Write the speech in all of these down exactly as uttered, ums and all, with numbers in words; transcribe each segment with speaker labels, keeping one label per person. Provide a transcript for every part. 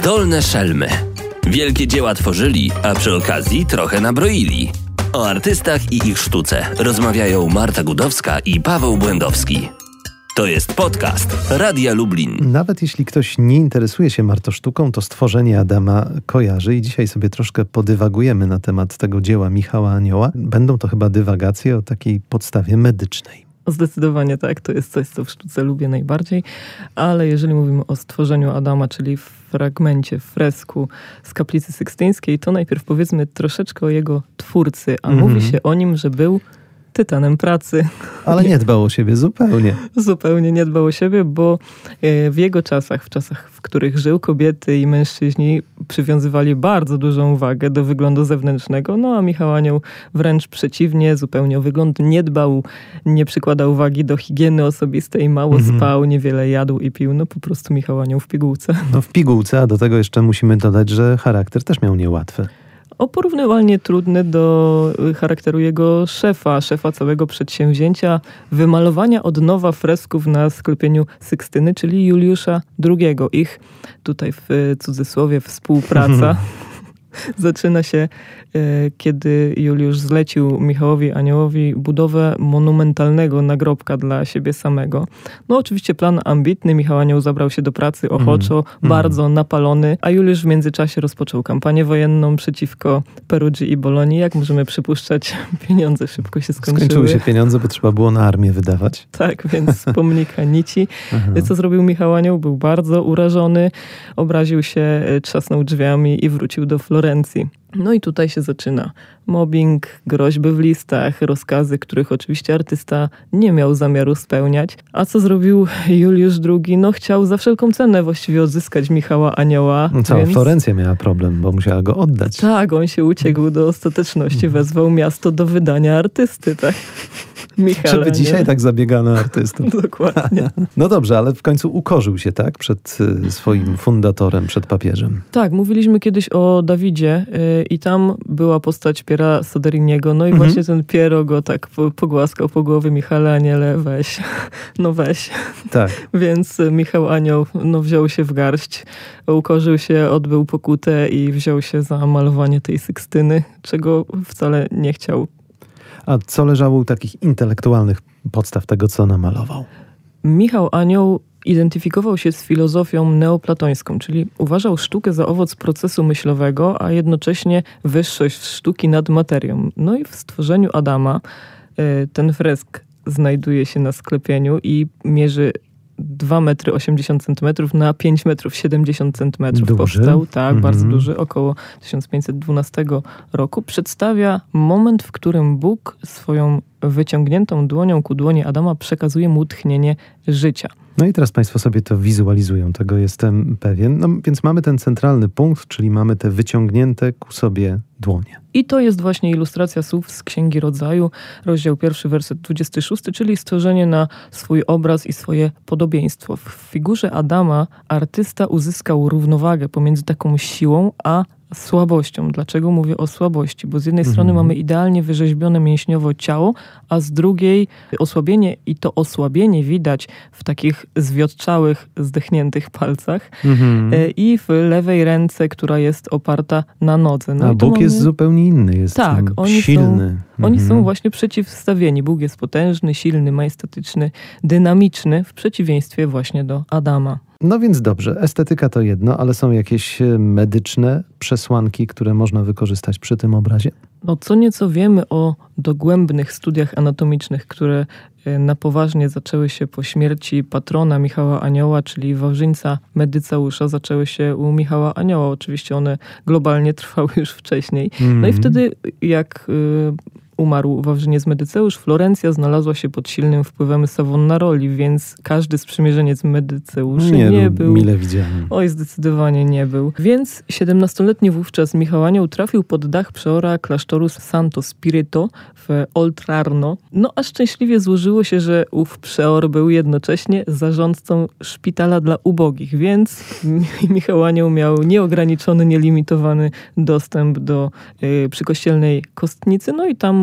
Speaker 1: Dolne szelmy. Wielkie dzieła tworzyli, a przy okazji trochę nabroili. O artystach i ich sztuce rozmawiają Marta Gudowska i Paweł Błędowski. To jest podcast Radia Lublin.
Speaker 2: Nawet jeśli ktoś nie interesuje się martosztuką, to stworzenie Adama kojarzy i dzisiaj sobie troszkę podywagujemy na temat tego dzieła Michała Anioła. Będą to chyba dywagacje o takiej podstawie medycznej.
Speaker 3: Zdecydowanie tak, to jest coś, co w sztuce lubię najbardziej, ale jeżeli mówimy o stworzeniu Adama, czyli w fragmencie, fresku z kaplicy sykstyńskiej, to najpierw powiedzmy troszeczkę o jego twórcy, a mm-hmm. mówi się o nim, że był tytanem pracy.
Speaker 2: Ale nie dbał o siebie zupełnie.
Speaker 3: Zupełnie nie dbał o siebie, bo w jego czasach, w czasach, w których żył, kobiety i mężczyźni przywiązywali bardzo dużą uwagę do wyglądu zewnętrznego, no a Michał Anioł wręcz przeciwnie, zupełnie o wygląd nie dbał, nie przykładał uwagi do higieny osobistej, mało mhm. spał, niewiele jadł i pił, no po prostu Michał Anioł w pigułce.
Speaker 2: No w pigułce, a do tego jeszcze musimy dodać, że charakter też miał niełatwy.
Speaker 3: O porównywalnie trudny do charakteru jego szefa, szefa całego przedsięwzięcia wymalowania od nowa fresków na sklepieniu Sykstyny, czyli Juliusza drugiego. Ich tutaj w cudzysłowie współpraca zaczyna się, kiedy Juliusz zlecił Michałowi Aniołowi budowę monumentalnego nagrobka dla siebie samego. No oczywiście plan ambitny, Michał Anioł zabrał się do pracy ochoczo, mm. bardzo napalony, a Juliusz w międzyczasie rozpoczął kampanię wojenną przeciwko Perugii i Bolonii. Jak możemy przypuszczać, pieniądze szybko się skończyły.
Speaker 2: Skończyły się pieniądze, bo trzeba było na armię wydawać.
Speaker 3: Tak, więc pomnika nici. Co zrobił Michał Anioł? Był bardzo urażony, obraził się, trzasnął drzwiami i wrócił do Florencji. No i tutaj się zaczyna mobbing, groźby w listach, rozkazy, których oczywiście artysta nie miał zamiaru spełniać. A co zrobił Juliusz drugi? No chciał za wszelką cenę właściwie odzyskać Michała Anioła.
Speaker 2: No cała
Speaker 3: więc...
Speaker 2: Florencja miała problem, bo musiała go oddać.
Speaker 3: Tak, on się uciekł do ostateczności, wezwał miasto do wydania artysty, tak? Michale,
Speaker 2: Żeby dzisiaj nie? tak zabiegano artystów.
Speaker 3: Dokładnie.
Speaker 2: No dobrze, ale w końcu ukorzył się, tak? Przed swoim fundatorem, przed papieżem.
Speaker 3: Tak, mówiliśmy kiedyś o Dawidzie yy, i tam była postać Piera Soderiniego, no i mhm. właśnie ten Piero go tak pogłaskał po głowie: Michale Aniele, weź, no weź.
Speaker 2: Tak.
Speaker 3: Więc Michał Anioł no, wziął się w garść, ukorzył się, odbył pokutę i wziął się za malowanie tej Sykstyny, czego wcale nie chciał.
Speaker 2: A co leżało u takich intelektualnych podstaw tego, co namalował?
Speaker 3: Michał Anioł identyfikował się z filozofią neoplatońską, czyli uważał sztukę za owoc procesu myślowego, a jednocześnie wyższość sztuki nad materią. No i w stworzeniu Adama ten fresk znajduje się na sklepieniu i mierzy dwa metry osiemdziesiąt centymetrów na pięć metrów siedemdziesiąt centymetrów.
Speaker 2: Duży?
Speaker 3: Powstał, tak, mm-hmm. bardzo duży, około tysiąc pięćset dwunastego roku. Przedstawia moment, w którym Bóg swoją wyciągniętą dłonią ku dłoni Adama przekazuje mu tchnienie życia.
Speaker 2: No i teraz Państwo sobie to wizualizują, tego jestem pewien. No więc mamy ten centralny punkt, czyli mamy te wyciągnięte ku sobie dłonie.
Speaker 3: I to jest właśnie ilustracja słów z Księgi Rodzaju, rozdział pierwszy, werset dwudziesty szósty, czyli stworzenie na swój obraz i swoje podobieństwo. W figurze Adama artysta uzyskał równowagę pomiędzy taką siłą a słabością. Dlaczego mówię o słabości? Bo z jednej mhm. strony mamy idealnie wyrzeźbione mięśniowo ciało, a z drugiej osłabienie i to osłabienie widać w takich zwiotczałych, zdechniętych palcach mhm. i w lewej ręce, która jest oparta na nodze. No
Speaker 2: a
Speaker 3: i
Speaker 2: Bóg
Speaker 3: mamy...
Speaker 2: jest zupełnie inny, jest
Speaker 3: tak, oni
Speaker 2: silny.
Speaker 3: Są, oni mhm. są właśnie przeciwstawieni. Bóg jest potężny, silny, majestatyczny, dynamiczny, w przeciwieństwie właśnie do Adama.
Speaker 2: No więc dobrze, estetyka to jedno, ale są jakieś medyczne przesłanki, które można wykorzystać przy tym obrazie?
Speaker 3: No co nieco wiemy o dogłębnych studiach anatomicznych, które na poważnie zaczęły się po śmierci patrona Michała Anioła, czyli Wawrzyńca Medyceusza, zaczęły się u Michała Anioła. Oczywiście one globalnie trwały już wcześniej. Mm. No i wtedy jak... Y- umarł Wawrzyniec Medyceusz, Florencja znalazła się pod silnym wpływem Savonaroli, więc każdy sprzymierzeniec Medyceuszy nie, nie był...
Speaker 2: mile widziany.
Speaker 3: Oj, zdecydowanie nie był. Więc siedemnastoletni wówczas Michał Anioł trafił pod dach przeora klasztoru Santo Spirito w Oltrarno. No a szczęśliwie złożyło się, że ów przeor był jednocześnie zarządcą szpitala dla ubogich, więc Michał Anioł miał nieograniczony, nielimitowany dostęp do y, przykościelnej kostnicy, no i tam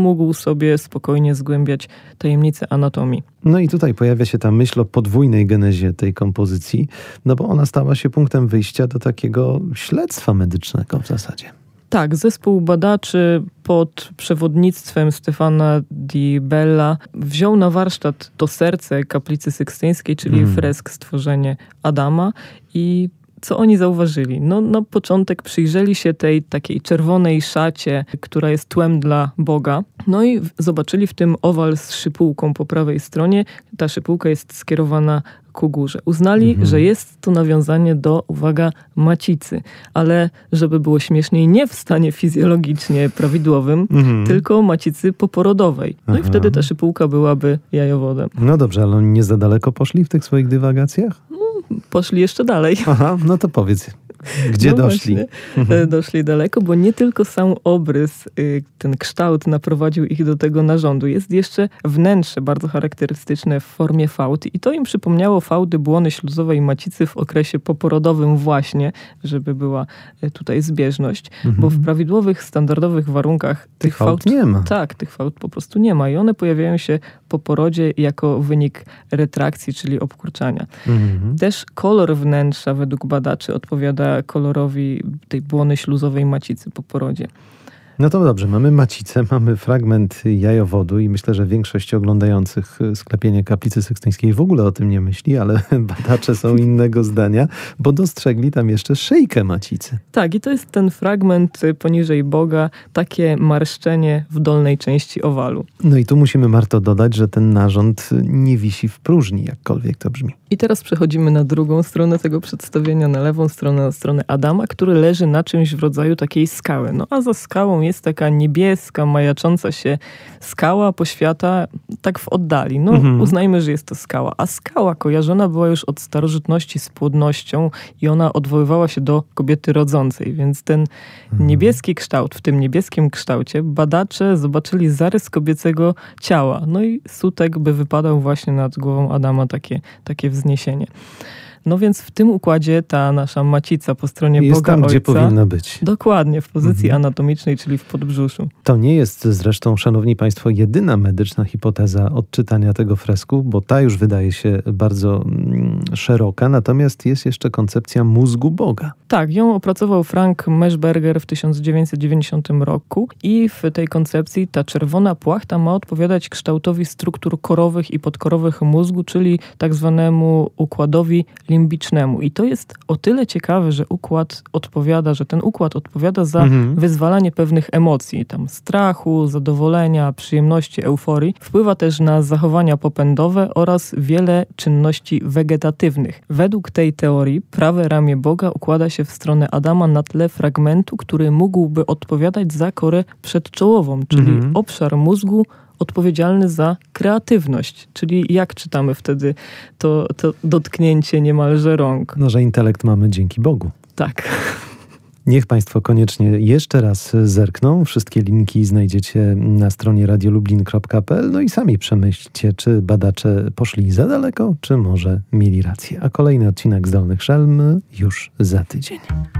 Speaker 3: mógł sobie spokojnie zgłębiać tajemnice anatomii.
Speaker 2: No i tutaj pojawia się ta myśl o podwójnej genezie tej kompozycji, no bo ona stała się punktem wyjścia do takiego śledztwa medycznego w zasadzie.
Speaker 3: Tak, zespół badaczy pod przewodnictwem Stefana Di Bella wziął na warsztat to serce kaplicy sykstyńskiej, czyli mm. fresk Stworzenie Adama i co oni zauważyli? No na początek przyjrzeli się tej takiej czerwonej szacie, która jest tłem dla Boga. No i zobaczyli w tym owal z szypułką po prawej stronie. Ta szypułka jest skierowana ku górze. Uznali, mhm. że jest to nawiązanie do, uwaga, macicy. Ale żeby było śmieszniej, nie w stanie fizjologicznie prawidłowym, mhm. tylko macicy poporodowej. No Aha. i wtedy ta szypułka byłaby jajowodem.
Speaker 2: No dobrze, ale oni nie za daleko poszli w tych swoich dywagacjach?
Speaker 3: Poszli jeszcze dalej.
Speaker 2: Aha, no to powiedz, gdzie no doszli?
Speaker 3: Właśnie, doszli daleko, bo nie tylko sam obrys, ten kształt naprowadził ich do tego narządu. Jest jeszcze wnętrze bardzo charakterystyczne w formie fałd i to im przypomniało fałdy błony śluzowej macicy w okresie poporodowym właśnie, żeby była tutaj zbieżność, mhm. bo w prawidłowych, standardowych warunkach tych,
Speaker 2: tych fałd, fałd nie ma.
Speaker 3: Tak, tych fałd po prostu nie ma i one pojawiają się po porodzie jako wynik retrakcji, czyli obkurczania. Mhm. Też kolor wnętrza według badaczy odpowiada kolorowi tej błony śluzowej macicy po porodzie.
Speaker 2: No to dobrze, mamy macicę, mamy fragment jajowodu i myślę, że większość oglądających sklepienie kaplicy sykstyńskiej w ogóle o tym nie myśli, ale badacze są innego zdania, bo dostrzegli tam jeszcze szyjkę macicy.
Speaker 3: Tak, i to jest ten fragment poniżej Boga, takie marszczenie w dolnej części owalu.
Speaker 2: No i tu musimy, Marto, dodać, że ten narząd nie wisi w próżni, jakkolwiek to brzmi.
Speaker 3: I teraz przechodzimy na drugą stronę tego przedstawienia, na lewą stronę, na stronę Adama, który leży na czymś w rodzaju takiej skały. No a za skałą jest taka niebieska, majacząca się skała poświata tak w oddali. No mhm. uznajmy, że jest to skała. A skała kojarzona była już od starożytności z płodnością i ona odwoływała się do kobiety rodzącej. Więc ten mhm. niebieski kształt, w tym niebieskim kształcie badacze zobaczyli zarys kobiecego ciała. No i sutek by wypadał właśnie nad głową Adama, takie, takie wzniesienie. No więc w tym układzie ta nasza macica po stronie
Speaker 2: jest
Speaker 3: Boga
Speaker 2: tam,
Speaker 3: Ojca.
Speaker 2: Gdzie powinna być.
Speaker 3: Dokładnie, w pozycji mhm. anatomicznej, czyli w podbrzuszu.
Speaker 2: To nie jest zresztą, szanowni państwo, jedyna medyczna hipoteza odczytania tego fresku, bo ta już wydaje się bardzo mm, szeroka, natomiast jest jeszcze koncepcja mózgu Boga.
Speaker 3: Tak, ją opracował Frank Meshberger w tysiąc dziewięćset dziewięćdziesiątym roku i w tej koncepcji ta czerwona płachta ma odpowiadać kształtowi struktur korowych i podkorowych mózgu, czyli tak zwanemu układowi limbicznemu. I to jest o tyle ciekawe, że układ odpowiada, że ten układ odpowiada za mhm. wyzwalanie pewnych emocji, tam strachu, zadowolenia, przyjemności, euforii. Wpływa też na zachowania popędowe oraz wiele czynności wegetatywnych. Według tej teorii prawe ramię Boga układa się w stronę Adama na tle fragmentu, który mógłby odpowiadać za korę przedczołową, czyli mhm. obszar mózgu odpowiedzialny za kreatywność. Czyli jak czytamy wtedy to, to dotknięcie niemalże rąk?
Speaker 2: No, że intelekt mamy dzięki Bogu.
Speaker 3: Tak.
Speaker 2: Niech państwo koniecznie jeszcze raz zerkną. Wszystkie linki znajdziecie na stronie radiolublin kropka p l. No i sami przemyślcie, czy badacze poszli za daleko, czy może mieli rację. A kolejny odcinek Zdolnych Szelm już za tydzień.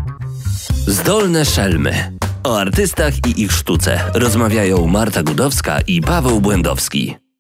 Speaker 1: Zdolne Szelmy. O artystach i ich sztuce rozmawiają Marta Gudowska i Paweł Błędowski.